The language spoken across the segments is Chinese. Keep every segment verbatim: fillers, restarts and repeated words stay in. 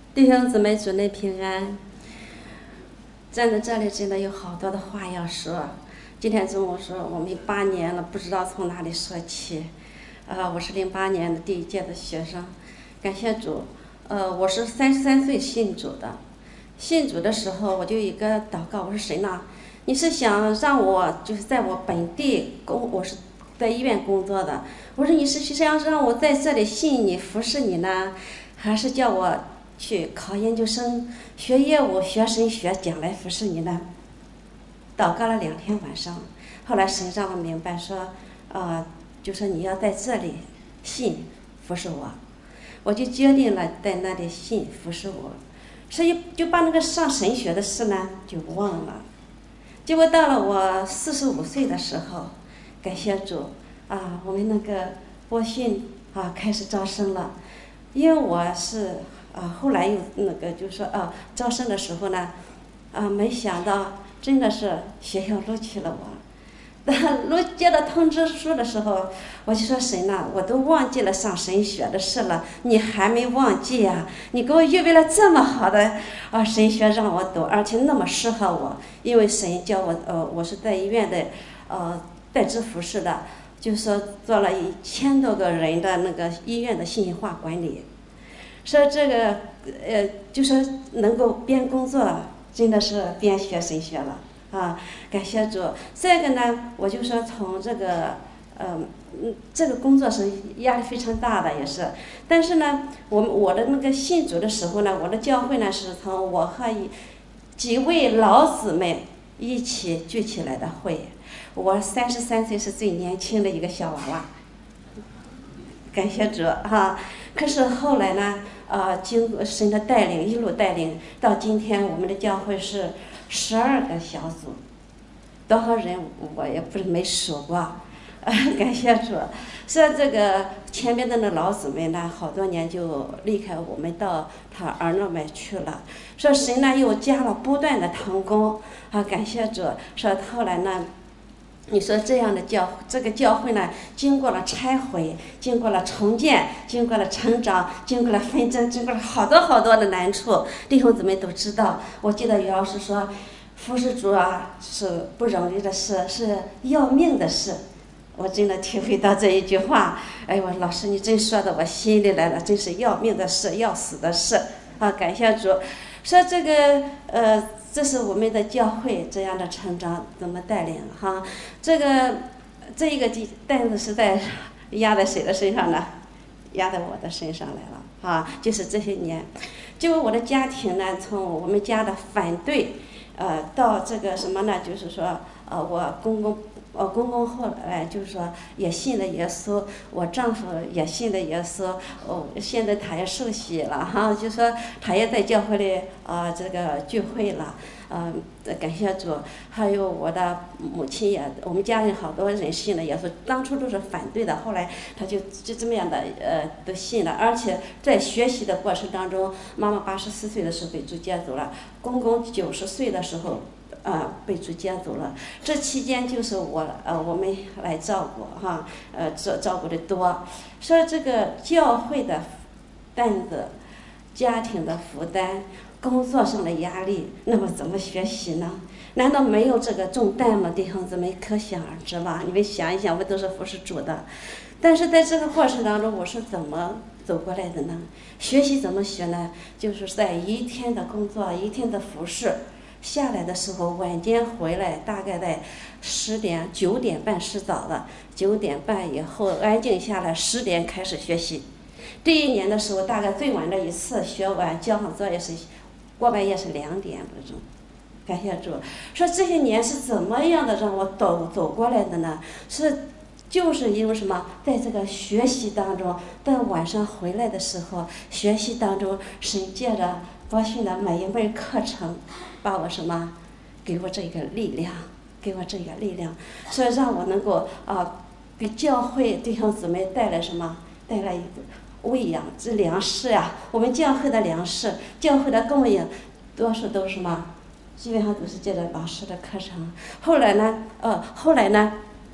弟兄姊妹，主内平安。站在这里真的有好多的话要说。今天中午说我们八年了，不知道从哪里说起。呃，我是零八年的第一届的学生，感谢主。呃，我是三十三岁信主的。信主的时候，我就有一个祷告，我说神呐，你是想让我就是在我本地工，我是在医院工作的。我说你是想让我在这里信你、服侍你呢，还是叫我去考研究生、学业务、学神学，将来服侍你呢？祷告了两天晚上，后来神让我明白说，呃，就说你要在这里信服侍我，我就决定了在那里信服侍我，所以就把那个上神学的事呢就忘了。结果到了我四十五岁的时候，感谢主啊，我们那个播训啊开始招生了，因为我是。啊，后来又那个就说啊，招生的时候呢，啊，没想到真的是学校录取了我。当录接到通知书的时候，我就说神呐，我都忘记了上神学的事了，你还没忘记呀、啊？你给我预备了这么好的啊神学让我读，而且那么适合我，因为神叫我呃，我是在医院的呃在职服侍的，就说做了一千多个人的那个医院的信息化管理。说这个呃，就是能够边工作，真的是边学神学了啊！感谢主。这个呢，我就说从这个呃嗯，这个工作是压力非常大的，也是。但是呢，我我的那个信主的时候呢，我的教会呢是从我和一几位老姊妹一起聚起来的会。我三十三岁是最年轻的一个小娃娃。感谢主哈、啊！可是后来呢，呃，经过神的带领，一路带领，到今天我们的教会是十二个小组，多少人我也不是没数过，呃，感谢主。说这个前面的那老姊妹呢，好多年就离开我们到他儿那边去了。说神呢又加了不断的同工啊，感谢主。说后来呢。你说这样的教这个教会呢，经过了拆毁，经过了重建，经过了成长，经过了纷争，经过了好多好多的难处，弟兄姊妹都知道。我记得于老师说，服侍主啊是不容易的事，是要命的事。我真的体会到这一句话，哎呦，老师你真说到我心里来了，真是要命的事，要死的事啊！感谢主。说这个呃。这是我们的教会这样的成长怎么带领哈？这个这一个担子是在压在谁的身上呢？压在我的身上来了啊！就是这些年，就我的家庭呢，从我们家的反对，呃，到这个什么呢？就是说，呃，我公公。我公公后来就是说也信了耶稣，我丈夫也信了耶稣，哦，现在他也受洗了哈，就说他也在教会里啊、呃、这个聚会了，嗯、呃，感谢主。还有我的母亲也，我们家里好多人信了耶稣，当初都是反对的，后来他就就这么样的呃都信了，而且在学习的过程当中，妈妈八十四岁的时候被主接走了，公公九十岁的时候。呃，被主接走了。这期间就是我呃，我们来照顾哈，呃，照照顾的多。说这个教会的担子、家庭的负担、工作上的压力，那么怎么学习呢？难道没有这个重担吗？弟兄姊妹，可想而知吧？你们想一想，我们都是服侍主的，但是在这个过程当中，我是怎么走过来的呢？学习怎么学呢？就是在一天的工作，一天的服侍。下来的时候，晚间回来，大概在十点九点半洗澡了，九点半以后安静下来，十点开始学习。第一年的时候，大概最晚的一次学完交上作业是过半夜是两点多钟。感谢主，说这些年是怎么样的让我走走过来的呢？是就是因为什么？在这个学习当中，在晚上回来的时候，学习当中，神借着播训的每一门课程。把我什么，给我这个力量，给我这个力量，所以让我能够啊，给教会弟兄姊妹带来什么？带来一个喂养之粮食呀、啊。我们教会的粮食，教会的供应，多数都是什么？基本上都是借着老师的课程。后来呢，呃，后来呢，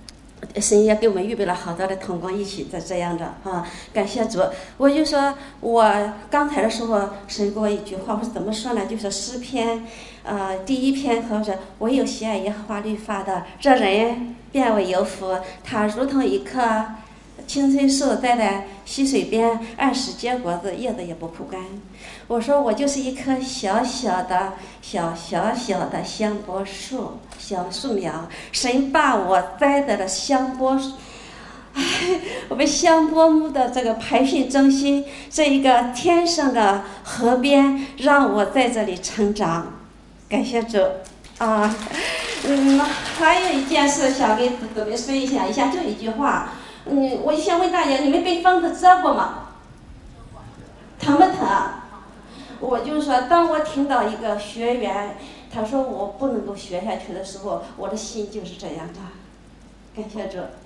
神也给我们预备了好多的同工一起在这样的啊，感谢主。我就说，我刚才的时候，神给我一句话，我是怎么说呢？就是诗篇，呃，第一篇和说，我有喜爱耶和华律法的，这人变为有福。他如同一棵青翠树栽在溪水边，按时结果子，叶子也不枯干。我说我就是一棵小小的、小小小的香柏树，小树苗。神把我栽在了香柏，哎，我们香柏木的这个培训中心，这一个天上的河边，让我在这里成长。感谢主啊！嗯，还有一件事想跟各位分享一下，就一句话。嗯，我想问大家，你们被疯子蛰过吗？疼不疼？我就说，当我听到一个学员他说我不能够学下去的时候，我的心就是这样的。感谢主。